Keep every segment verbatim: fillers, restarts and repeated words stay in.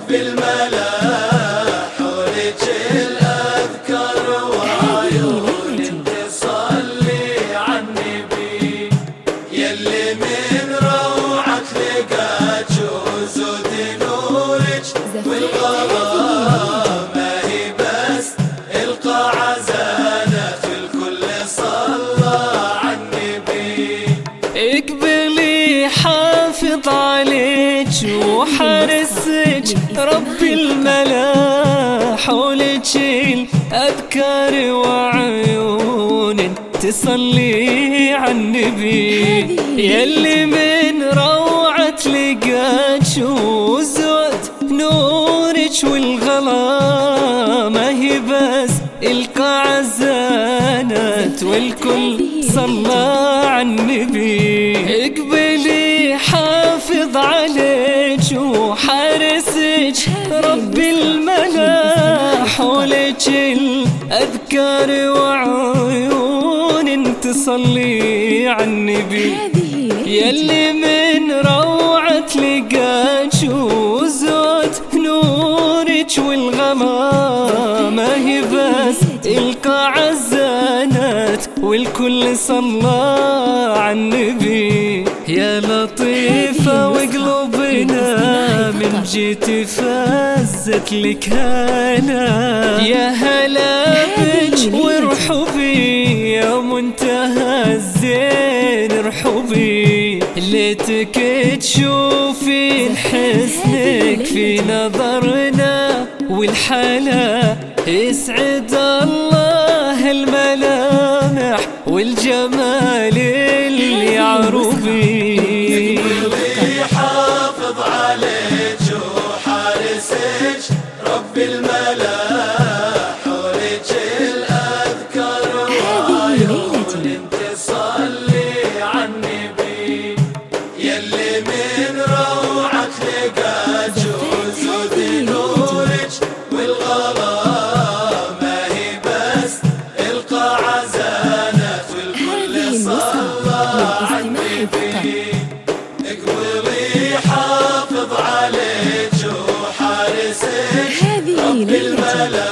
رب الملا حولك الأذكار وعيوني تصلي عالنبي يلي من روعك لقاك وزود نورك والغرام ما هي بس القاعة زانت والكل صلى عالنبي. اقبلي حافظ عليك وحارسك رب الملا حولك الأذكار وعيون تصلي عالنبي يلي من روعة لقاك وزود نورك والغلا ما هي بس القاعة زانت والكل صلى عالنبي. اقبلي حافظ عليك وحارسك رب الملا حولك الأذكار وعيون تصلي عالنبي يلي من روعة لقاك وزود نورك والغلا ما هي بس القاعة زانت والكل صلى عالنبي. يا لطيفة وقلوبنا من جيتي فزت لك هلا يا هلا بك وارحبي يا منتهى الزين ارحبي ليتك تشوفين حسنك في نظرنا والحلا يسعد الله الملامح والجمال اللي عروبي. حافظ عليك وحارسك رب الملا حولك الأذكار وعيون تصلي عالنبي يلي من روعك لقاك وزود نورك والغلا ما هي بس القاعة زانت والكل صلى عالنبي. اقبلي حافظ عليك وحارسك رب الملا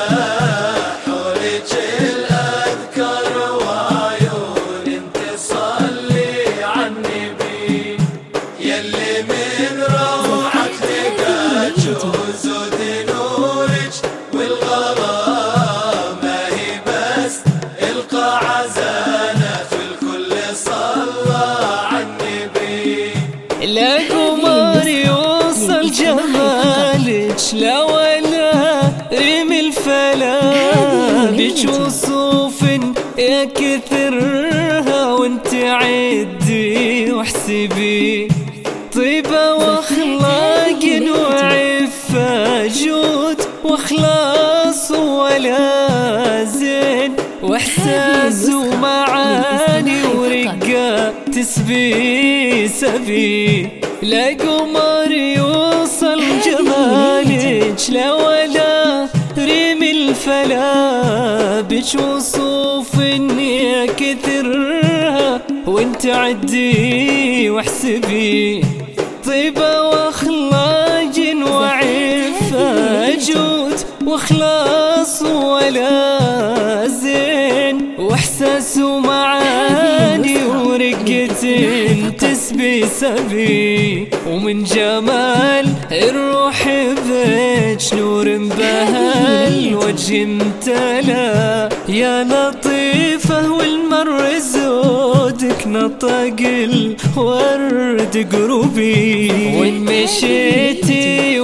حولك الأذكار وعيون تصلي عالنبي يلي من روعك لقاك وزود نورك والغلا ما هي بس القاعة زانت والكل صلى عالنبي. لا قمر يوصل جمالك لا ولا رمي الفلا بك وصوف يا كثرها وانت عدي واحسبي طيبة واخلاق وعفة جود واخلاص ولا زين واحساس ومعاني ورقة تسبي سبي. لا قمر يوصل جمالك لا ولا رمي الفلا بك وصوف يا كثرها وانت عدي واحسبي طيبة واخلاق وعفة جود واخلاص ولا زين واحساس ومعاني ورقة تسبي سبي ومن جمال الروح بك نور بها الوجه امتلا يا لطيفة والمر زودك نطق الورد قروبي وين مشيتي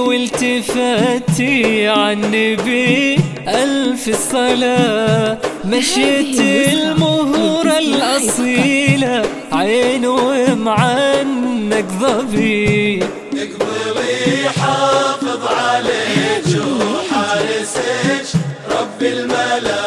والتفتي عالنبي ألف الصلاة مشيت المهورة الأصيلة عين ومعنك ظبي. اقبلي حافظ عليك وحارسك رب الملا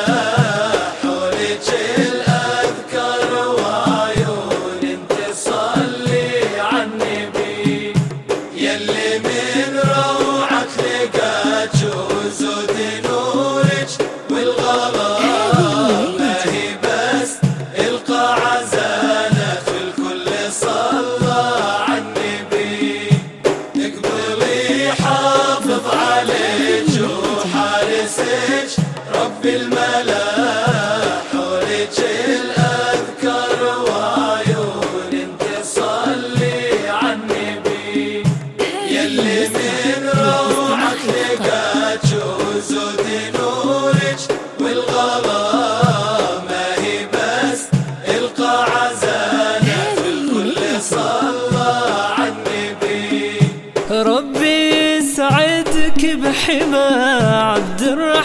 حولك الأذكار وعيون تصلي عالنبي يلي من روعك لقاك وزود نورك والغلا ما هي بس القاعة زانت والكل صلى عالنبي. اقبلي حافظ عليك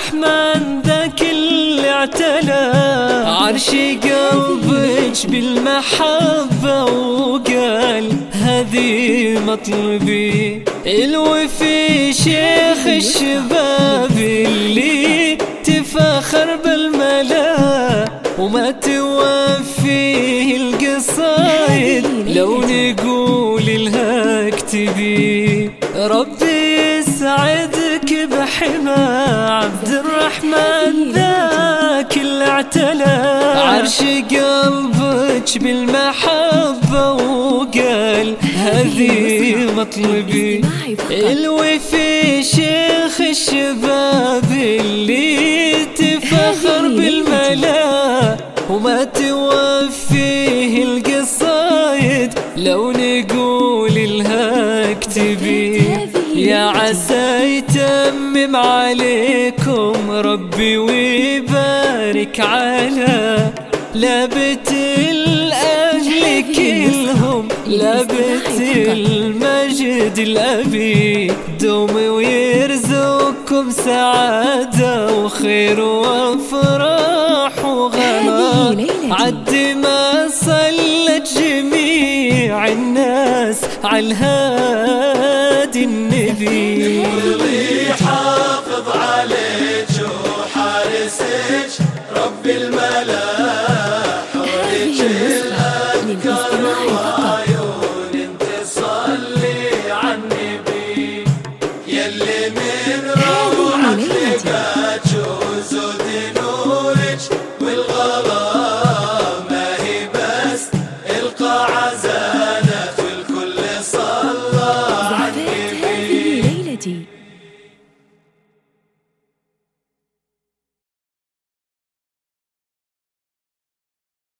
الرحمن ذاك اللي اعتلى عرش قلبك بالمحبة وقال هذه مطلبي. الوفي شيخ الشباب اللي تفاخر بالملا وما توفيه القصايد لو نقول لها اكتبي. ربي يسعدك بحما عبد الرحمن ذاك اللي اعتلى عرش قلبك بالمحبة وقال هذه مطلبي. الوفي شيخ الشباب اللي تفخر بالملا وما توفيه القصايد لو نقول لها اكتبي. يا عسى يتمم عليكم ربي ويبارك على لابت الأهل كلهم لابت المجد الأبي. دوم ويرزقكم سعادة وخير وافراح وغلا عد ما صلت جميع الناس على الهادي النبي. اللي حافظ عليك وحارسك رب الملاح ولك الأذكار وعيون انت صلي على النبي. يلي من روعك لقاك وزود نورك